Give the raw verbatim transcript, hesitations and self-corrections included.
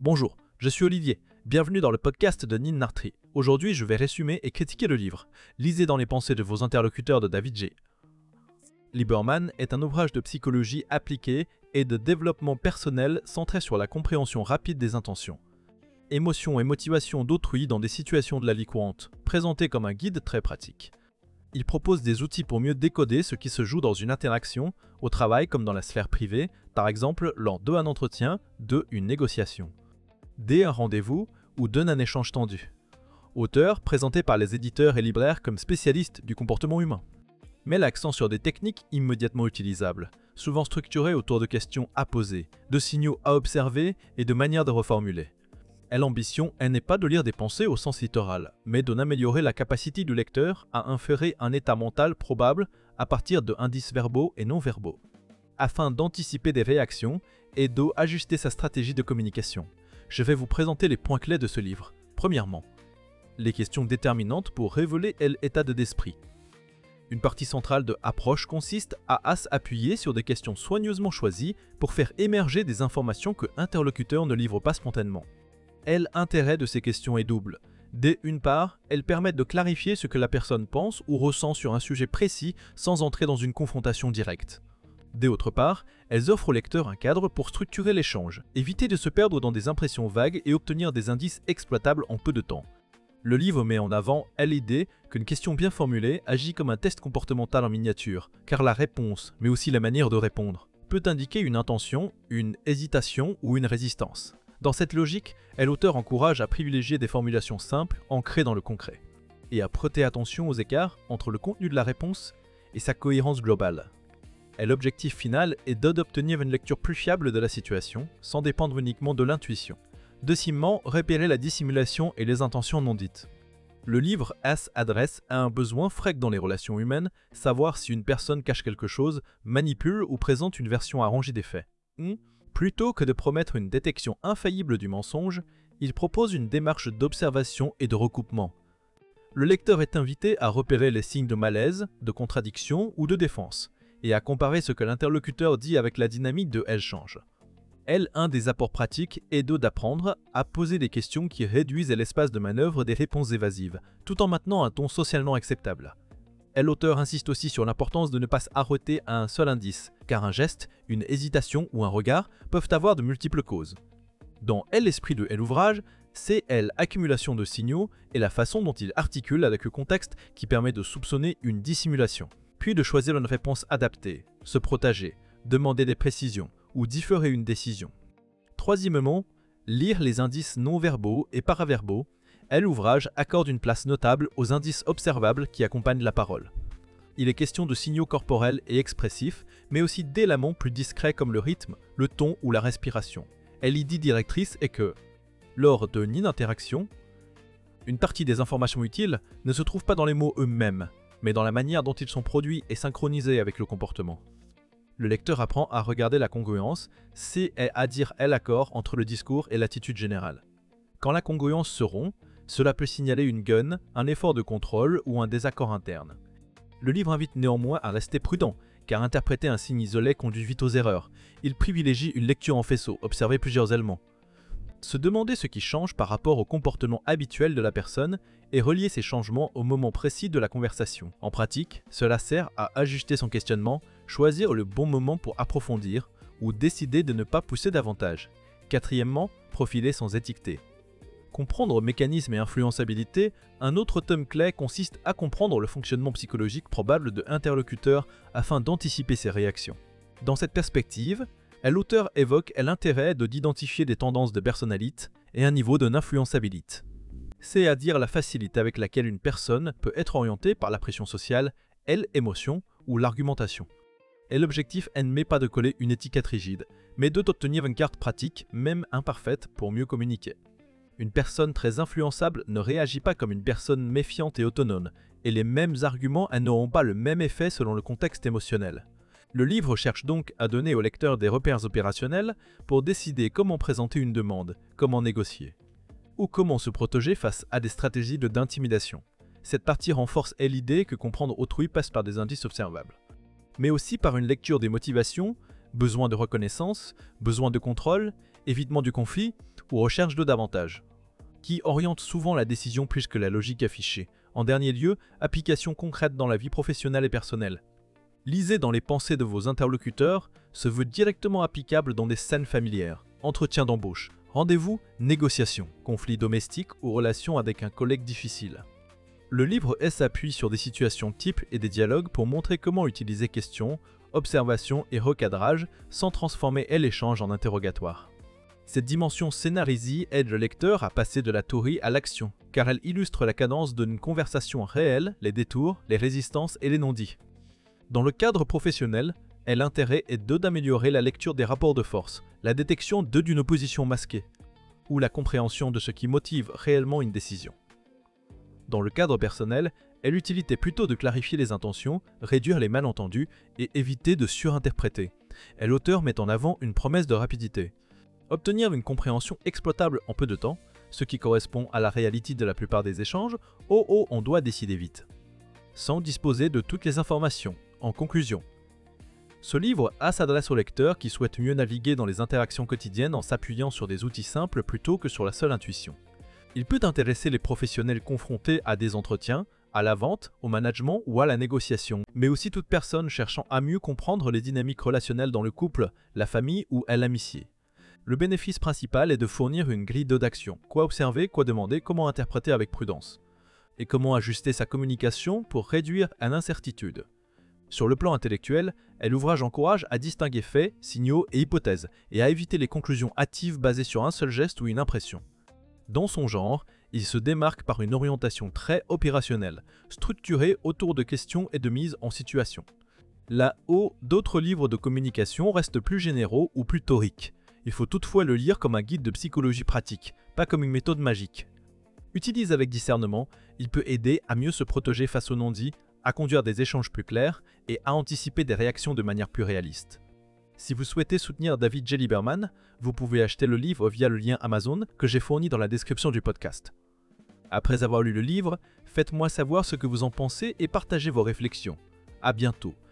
Bonjour, je suis Olivier, bienvenue dans le podcast de Nin Nartri. Aujourd'hui, je vais résumer et critiquer le livre « Lisez dans les pensées de vos interlocuteurs » de David J. Lieberman est un ouvrage de psychologie appliquée et de développement personnel centré sur la compréhension rapide des intentions. Émotions et motivations d'autrui dans des situations de la vie courante, présenté comme un guide très pratique. Il propose des outils pour mieux décoder ce qui se joue dans une interaction, au travail comme dans la sphère privée, par exemple lors d'un entretien, de une négociation. D un rendez-vous ou donne un échange tendu. Auteur présenté par les éditeurs et libraires comme spécialistes du comportement humain. Met l'accent sur des techniques immédiatement utilisables, souvent structurées autour de questions à poser, de signaux à observer et de manières de reformuler. L'ambition, elle n'est pas de lire des pensées au sens littéral, mais d'en améliorer la capacité du lecteur à inférer un état mental probable à partir de indices verbaux et non verbaux, afin d'anticiper des réactions et d'ajuster sa stratégie de communication. Je vais vous présenter les points clés de ce livre. Premièrement, les questions déterminantes pour révéler l'état d'esprit. Une partie centrale de approche consiste à s'appuyer sur des questions soigneusement choisies pour faire émerger des informations que l'interlocuteur ne livre pas spontanément. L'intérêt de ces questions est double. D'une part, elles permettent de clarifier ce que la personne pense ou ressent sur un sujet précis sans entrer dans une confrontation directe. D'autre part, elles offrent au lecteur un cadre pour structurer l'échange, éviter de se perdre dans des impressions vagues et obtenir des indices exploitables en peu de temps. Le livre met en avant l'idée qu'une question bien formulée agit comme un test comportemental en miniature, car la réponse, mais aussi la manière de répondre, peut indiquer une intention, une hésitation ou une résistance. Dans cette logique, l'auteur encourage à privilégier des formulations simples, ancrées dans le concret, et à prêter attention aux écarts entre le contenu de la réponse et sa cohérence globale. L'objectif final est d'obtenir une lecture plus fiable de la situation, sans dépendre uniquement de l'intuition. Deuxièmement, repérer la dissimulation et les intentions non dites. Le livre s'adresse à un besoin fréquent dans les relations humaines, savoir si une personne cache quelque chose, manipule ou présente une version arrangée des faits. Plutôt que de promettre une détection infaillible du mensonge, il propose une démarche d'observation et de recoupement. Le lecteur est invité à repérer les signes de malaise, de contradiction ou de défense, et à comparer ce que l'interlocuteur dit avec la dynamique de l'échange. Elle, un des apports pratiques est d'apprendre à poser des questions qui réduisent l'espace de manœuvre des réponses évasives, tout en maintenant un ton socialement acceptable. L'auteur insiste aussi sur l'importance de ne pas s'arrêter à un seul indice, car un geste, une hésitation ou un regard peuvent avoir de multiples causes. Dans l'esprit de l'ouvrage, c'est l'accumulation de signaux et la façon dont il articule avec le contexte qui permet de soupçonner une dissimulation, puis de choisir une réponse adaptée, se protéger, demander des précisions ou différer une décision. Troisièmement, lire les indices non-verbaux et paraverbaux. L'ouvrage accorde une place notable aux indices observables qui accompagnent la parole. Il est question de signaux corporels et expressifs, mais aussi d'éléments plus discrets comme le rythme, le ton ou la respiration. L'idée directrice est que, lors d'une interaction, une partie des informations utiles ne se trouve pas dans les mots eux-mêmes, mais dans la manière dont ils sont produits et synchronisés avec le comportement. Le lecteur apprend à regarder la congruence, c'est à dire l'accord entre le discours et l'attitude générale. Quand la congruence se rompt, cela peut signaler une gun, un effort de contrôle ou un désaccord interne. Le livre invite néanmoins à rester prudent, car interpréter un signe isolé conduit vite aux erreurs. Il privilégie une lecture en faisceau, observer plusieurs éléments. Se demander ce qui change par rapport au comportement habituel de la personne et relier ces changements au moment précis de la conversation. En pratique, cela sert à ajuster son questionnement, choisir le bon moment pour approfondir ou décider de ne pas pousser davantage. Quatrièmement, profiler sans étiqueter. Comprendre mécanismes et influençabilité, un autre tome clé consiste à comprendre le fonctionnement psychologique probable de l'interlocuteur afin d'anticiper ses réactions. Dans cette perspective, l'auteur évoque l'intérêt d'identifier des tendances de personnalité et un niveau d'influençabilité. C'est-à-dire la facilité avec laquelle une personne peut être orientée par la pression sociale, l'émotion ou l'argumentation. Et l'objectif n'est pas de coller une étiquette rigide, mais d'obtenir une carte pratique, même imparfaite, pour mieux communiquer. Une personne très influençable ne réagit pas comme une personne méfiante et autonome, et les mêmes arguments n'auront pas le même effet selon le contexte émotionnel. Le livre cherche donc à donner au lecteur des repères opérationnels pour décider comment présenter une demande, comment négocier, ou comment se protéger face à des stratégies d'intimidation. Cette partie renforce l'idée que comprendre autrui passe par des indices observables, mais aussi par une lecture des motivations, besoin de reconnaissance, besoin de contrôle, évitement du conflit ou recherche de davantage, qui oriente souvent la décision plus que la logique affichée. En dernier lieu, application concrète dans la vie professionnelle et personnelle. Lisez dans les pensées de vos interlocuteurs se veut directement applicable dans des scènes familières, entretien d'embauche, rendez-vous, négociations, conflits domestiques ou relations avec un collègue difficile. Le livre s'appuie sur des situations types et des dialogues pour montrer comment utiliser questions, observations et recadrage sans transformer l'échange en interrogatoire. Cette dimension scénarisée aide le lecteur à passer de la théorie à l'action, car elle illustre la cadence d'une conversation réelle, les détours, les résistances et les non-dits. Dans le cadre professionnel, l'intérêt est de d'améliorer la lecture des rapports de force, la détection de d'une opposition masquée, ou la compréhension de ce qui motive réellement une décision. Dans le cadre personnel, l'utilité est plutôt de clarifier les intentions, réduire les malentendus et éviter de surinterpréter. Et l'auteur met en avant une promesse de rapidité. Obtenir une compréhension exploitable en peu de temps, ce qui correspond à la réalité de la plupart des échanges, oh oh on doit décider vite. Sans disposer de toutes les informations. En conclusion, ce livre A s'adresse au lecteur qui souhaite mieux naviguer dans les interactions quotidiennes en s'appuyant sur des outils simples plutôt que sur la seule intuition. Il peut intéresser les professionnels confrontés à des entretiens, à la vente, au management ou à la négociation, mais aussi toute personne cherchant à mieux comprendre les dynamiques relationnelles dans le couple, la famille ou l'amitié. Le bénéfice principal est de fournir une grille d'action, quoi observer, quoi demander, comment interpréter avec prudence, et comment ajuster sa communication pour réduire l'incertitude. Sur le plan intellectuel, l'ouvrage encourage à distinguer faits, signaux et hypothèses, et à éviter les conclusions hâtives basées sur un seul geste ou une impression. Dans son genre, il se démarque par une orientation très opérationnelle, structurée autour de questions et de mise en situation. Là où d'autres livres de communication restent plus généraux ou plus théoriques. Il faut toutefois le lire comme un guide de psychologie pratique, pas comme une méthode magique. Utilisé avec discernement, il peut aider à mieux se protéger face aux non-dits, à conduire des échanges plus clairs et à anticiper des réactions de manière plus réaliste. Si vous souhaitez soutenir David J. Lieberman, vous pouvez acheter le livre via le lien Amazon que j'ai fourni dans la description du podcast. Après avoir lu le livre, faites-moi savoir ce que vous en pensez et partagez vos réflexions. À bientôt.